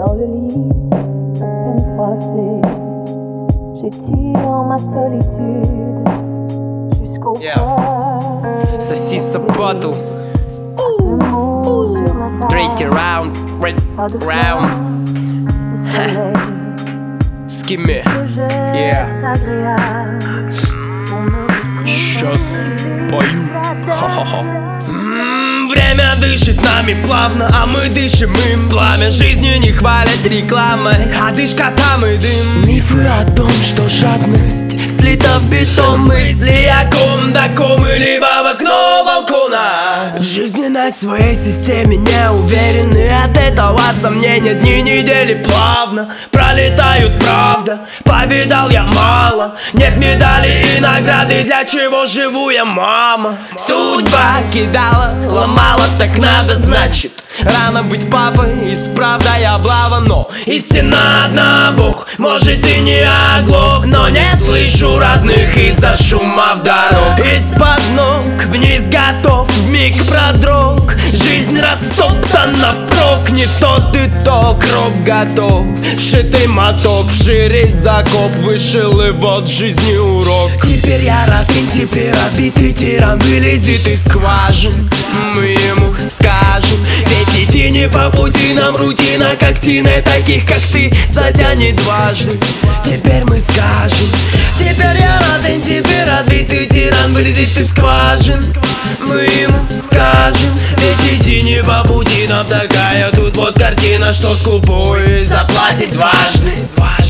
dans le lit, peine froissée. J'étire en ma solitude jusqu'au corps. Saucisse bottle. Tretий round, red round. Skimmy, yeah. Сейчас пою. Ха-ха-ха. Время дышит нами плавно, а мы дышим им. Пламя жизни не хвалят рекламой, одышка там и дым. Мифы о том, что жадность слита в бетон. Мысли о ком, до ком и либо в окно балкона. Жизненность в своей системе не уверены. От этого сомнения дни недели плавно пролетают, правда. Повидал я мало, нет медали и награды. Для чего живу я, мама? Судьба кидала, ломала, так надо, значит. Рано быть папой, исправдай облава. Но истина одна, Бог, может и не оглох. Но не слышу родных из-за шума в дорог. Из-под ног вниз готов, вмиг продрог. Жизнь растоптана впрок, не тот итог. Гроб готов, вшитый моток, вшире закоп. Вышел и вот жизни урок. Теперь я ратин, теперь отбитый тиран вылезет из скважин. Мы ему скажем, ведь идти не по пути нам рутина. Когтиной таких, как ты, затянет дважды. Теперь мы скажем, теперь я ратин, теперь отбитый тиран вылезет из скважин. Мы ему скажем, ведь идти не по пути нам такая. Тут вот картина, что скупой заплатит дважды.